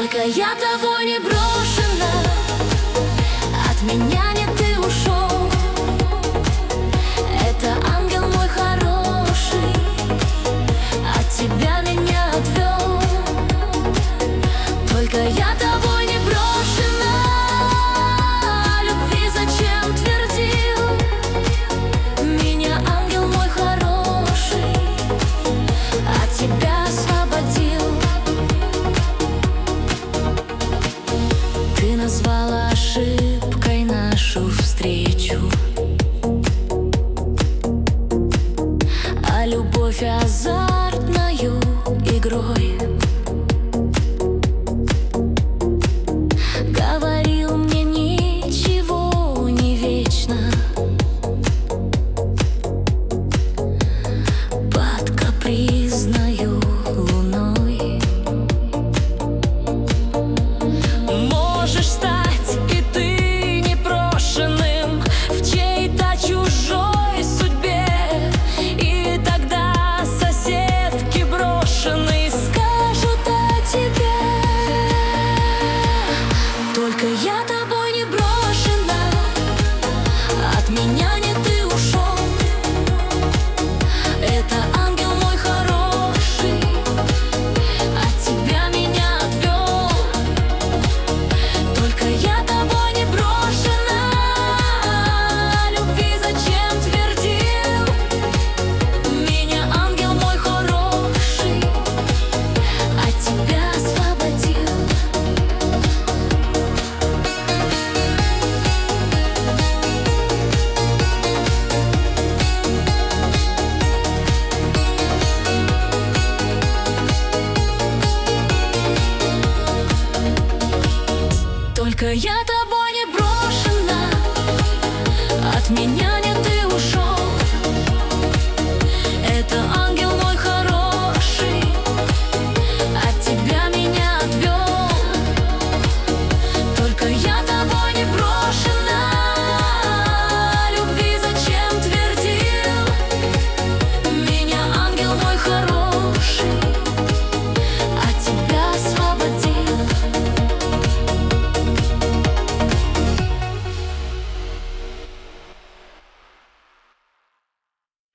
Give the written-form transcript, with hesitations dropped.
Только я тобой не брошена, от меня не ты ушел. Это ангел мой хороший, от тебя меня отвел. Только я тобой не брошена, о любви зачем твердил. Меня ангел мой хороший, от тебя освободил. Ты назвала ошибкой нашу встречу, а любовь азартною игрой. Говорил мне, ничего не вечно, под капризною луной. Можешь стать и ты непрошенным в чьей-то чужой судьбе, и тогда соседки брошенные скажут о тебе. Только я тобой не брошена, от меня не ты ушел. Это ангел мой хороший, от тебя меня отвел. Только я тобой не брошена, о любви зачем твердил. Меня ангел мой хороший, от тебя освободил. Только я